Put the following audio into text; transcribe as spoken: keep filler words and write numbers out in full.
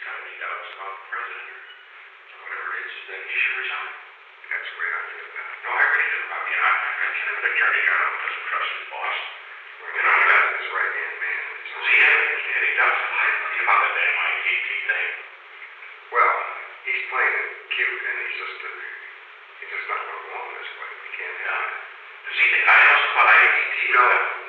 got any doubts about the president or whatever it is, then he should resign. That's the way I feel about it. No, I really do. I mean, I, I can't have an attorney general who doesn't trust his boss. Well, you know, that's his right-hand man. Does he have any, any doubts about that damn I T T thing? Well, he's playing it cute, and he's just, uh, he's just not going to go on this way. We can't have it. Does he think I know something about I T T? No.